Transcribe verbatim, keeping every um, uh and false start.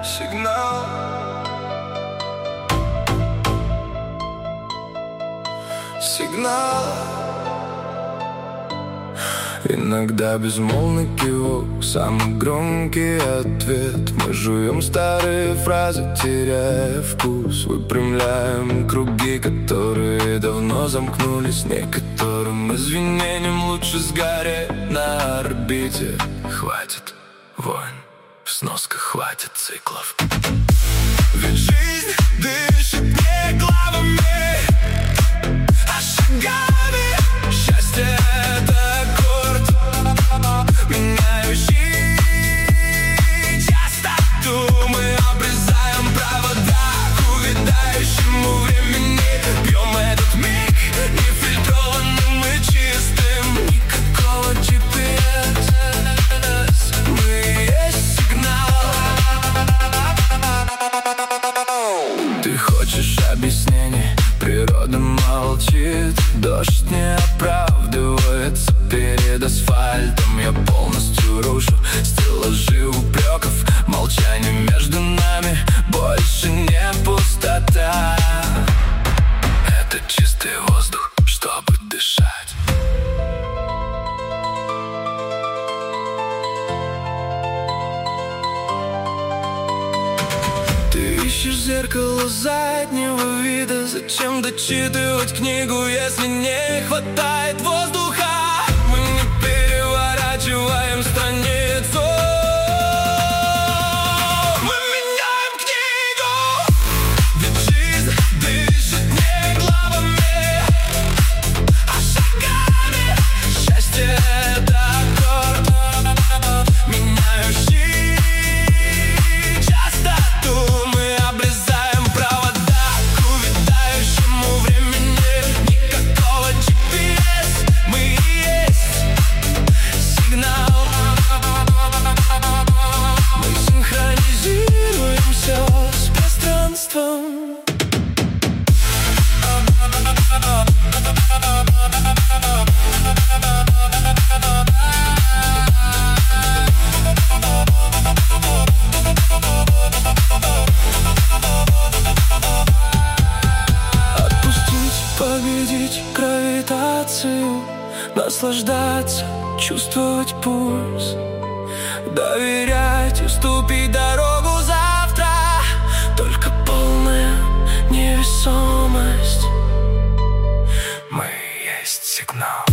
сигнал. Сигнал. Иногда безмолвный кивок, самый громкий ответ. Мы жуем старые фразы, теряя вкус. Выпрямляем круги, которые давно замкнулись. Некоторым извинениям лучше сгореть на орбите. Хватит войн, в сносках хватит циклов. Ведь жизнь дышит не главами, а шагами. Счастье — это аккорд, меняющий частоту. Мы обрезаем провода к увядающему времени. Пьем этот миг нефильтрованным и чистым. Никакого джи пи эс. Мы есть сигнал. Ты хочешь объяснений? Природа молчит. Дождь не оправдывается перед асфальтом. Я полностью рушу стеллажи упреков. Молчание между нами больше не пустота. Это чистый воздух, чтобы дышать. Ты ищешь зеркало заднего вида. Зачем дочитывать книгу, если не хватает воздуха? Мы не переворачиваем страницу. Мы меняем книгу. Ведь жизнь дышит не главами, а шагами. Счастье — это аккорд, меняющий частоту. Мы обрезаем провода к увядающему времени. Никакого джи пи эс. Мы есть сигнал. Мы синхронизируемся с пространством. Победить гравитацию, наслаждаться, чувствовать пульс, доверять, уступить дорогу завтра. Только полная невесомость. Мы есть сигнал.